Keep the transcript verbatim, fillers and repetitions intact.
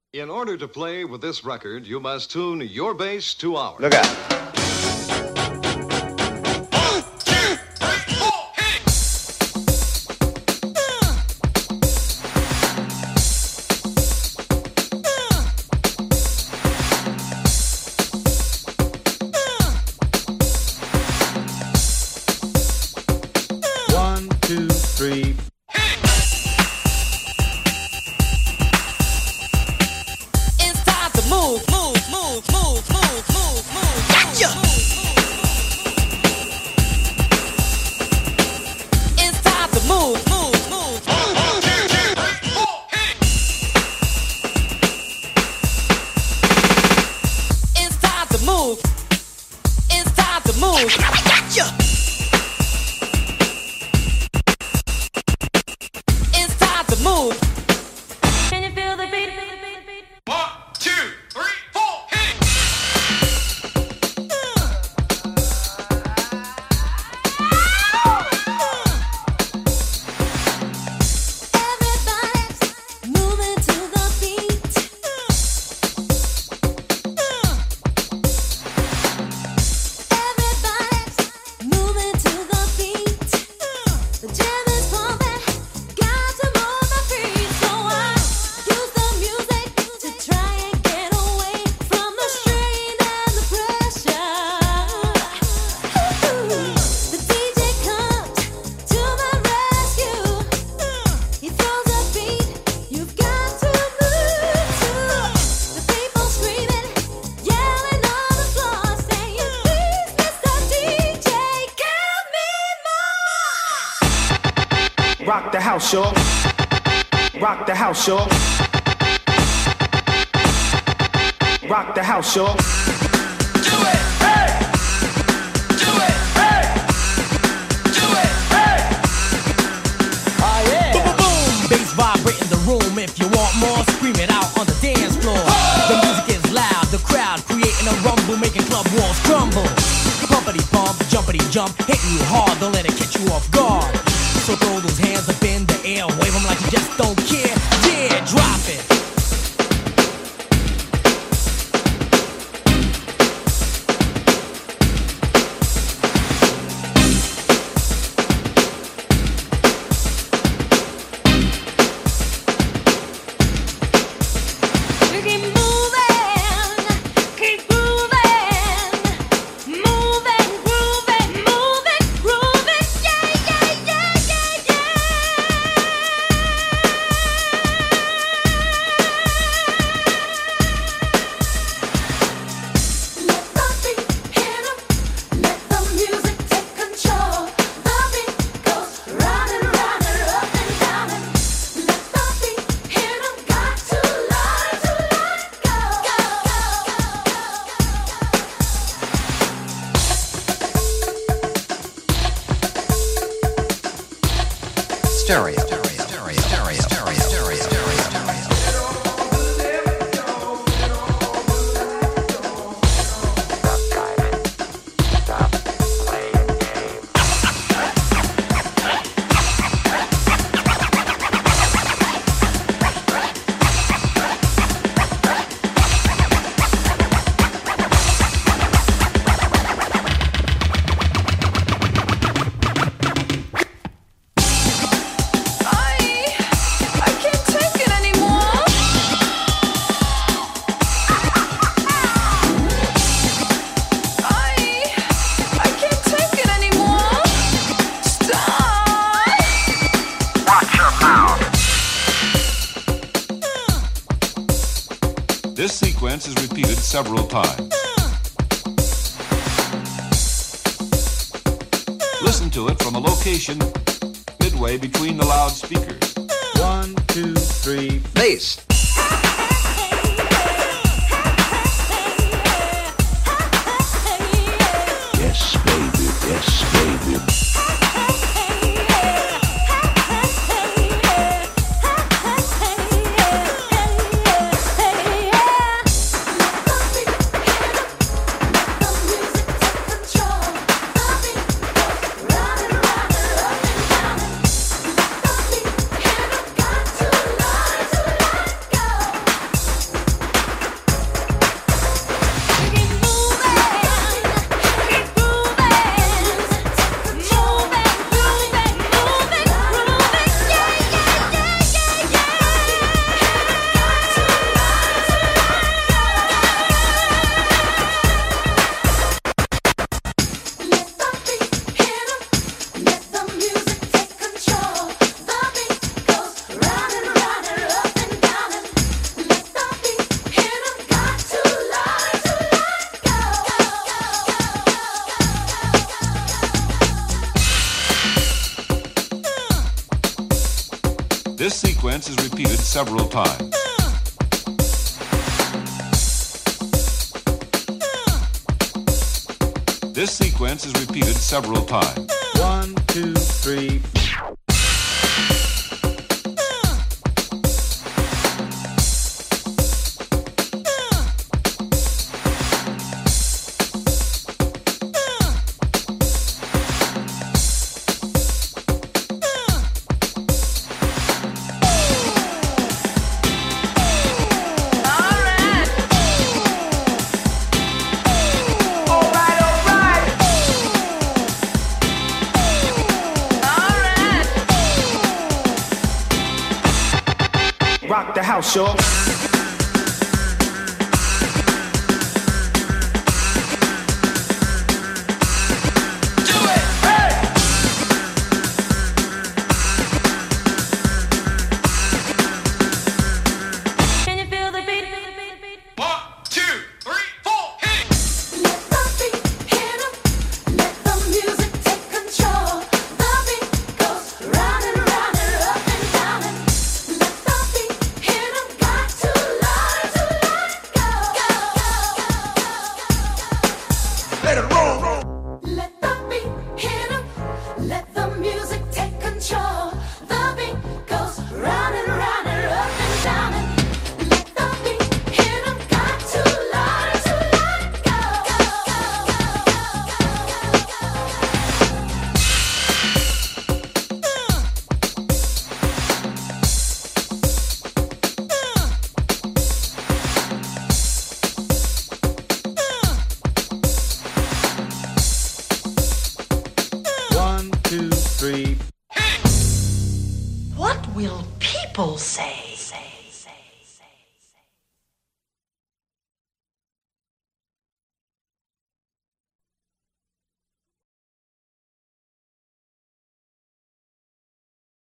In order to play with this record, you must tune your bass to ours. Look out. One, two, three. Move, move, move, move, move, move, move. Gotcha. It's time to move, move, move. One, two, three, four, hey. It's time to move. It's time to move. Gotcha. It's time to move. Can you feel the beat? One, two, three, four, hit! Everybody's moving to the beat. Everybody's moving to the beat. The jam is pumping, got to move my feet. So I use the music to try and get away from the strain and the pressure. The D J comes to my rescue. He throws a beat, you've got to move to. The people screaming, yelling on the floor, saying, "Please, Mister D J, give me more." Rock the house, y'all. Rock the house, y'all. Rock the house, y'all. Do it! Hey! Do it! Hey! Do it! Hey! Oh yeah! Boom, boom, boom! Bass vibrating the room. If you want more, scream it out on the dance floor. The music is loud, the crowd creating a rumble, making club walls crumble. Pumpity pump, jumpity jump, hitting you hard, don't let it catch you off guard. So throw those hands up in the air, wave them like you just don't care. Yeah, drop it. Keep moving, keep grooving, moving, grooving, moving, grooving, yeah, yeah, yeah, yeah, yeah. Let the beat hit 'em, let the music take control. The beat goes round and round and up and down and let the beat hit 'em, got to learn to let go. Stereo. Stereo. Stereo. Stereo. Stereo. Stereo. Stereo. I, I can't take it anymore. I, I can't take it anymore. Stop. Watch your mouth. This sequence is repeated several times. Listen to it from a location midway between the loudspeakers. One, two, three. Bass. Yes, baby. Yes, baby. Round and round and up and down. several times. This sequence is repeated several times. One, two, three. Rock the house, y'all. Two, three. What will people say? say?